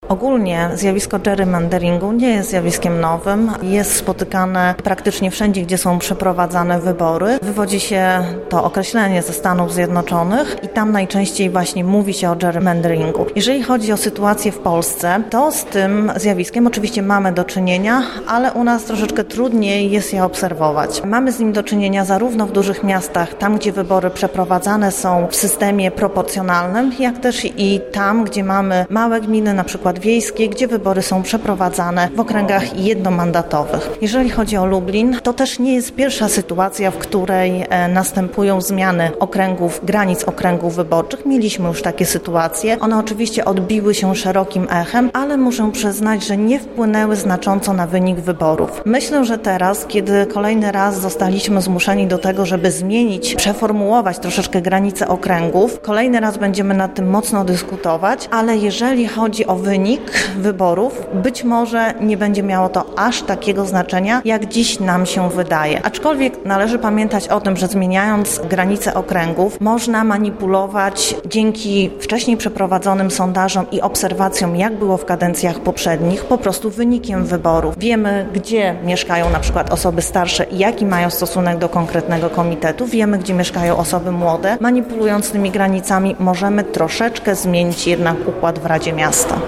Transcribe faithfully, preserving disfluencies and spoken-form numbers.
Ogólnie zjawisko gerrymanderingu nie jest zjawiskiem nowym. Jest spotykane praktycznie wszędzie, gdzie są przeprowadzane wybory. Wywodzi się to określenie ze Stanów Zjednoczonych i tam najczęściej właśnie mówi się o gerrymanderingu. Jeżeli chodzi o sytuację w Polsce, to z tym zjawiskiem oczywiście mamy do czynienia, ale u nas troszeczkę trudniej jest je obserwować. Mamy z nim do czynienia zarówno w dużych miastach, tam gdzie wybory przeprowadzane są w systemie proporcjonalnym, jak też i tam, gdzie mamy małe gminy, na przykład wiejskie, gdzie wybory są przeprowadzane w okręgach jednomandatowych. Jeżeli chodzi o Lublin, to też nie jest pierwsza sytuacja, w której e, następują zmiany okręgów, granic okręgów wyborczych. Mieliśmy już takie sytuacje. One oczywiście odbiły się szerokim echem, ale muszę przyznać, że nie wpłynęły znacząco na wynik wyborów. Myślę, że teraz, kiedy kolejny raz zostaliśmy zmuszeni do tego, żeby zmienić, przeformułować troszeczkę granice okręgów, kolejny raz będziemy nad tym mocno dyskutować, ale jeżeli chodzi o wynik wyborów, być może nie będzie miało to aż takiego znaczenia, jak dziś nam się wydaje. Aczkolwiek należy pamiętać o tym, że zmieniając granice okręgów, można manipulować dzięki wcześniej przeprowadzonym sondażom i obserwacjom, jak było w kadencjach poprzednich, po prostu wynikiem wyborów. Wiemy, gdzie mieszkają na przykład osoby starsze i jaki mają stosunek do konkretnego komitetu. Wiemy, gdzie mieszkają osoby młode. Manipulując tymi granicami, możemy troszeczkę zmienić jednak układ w Radzie Miasta.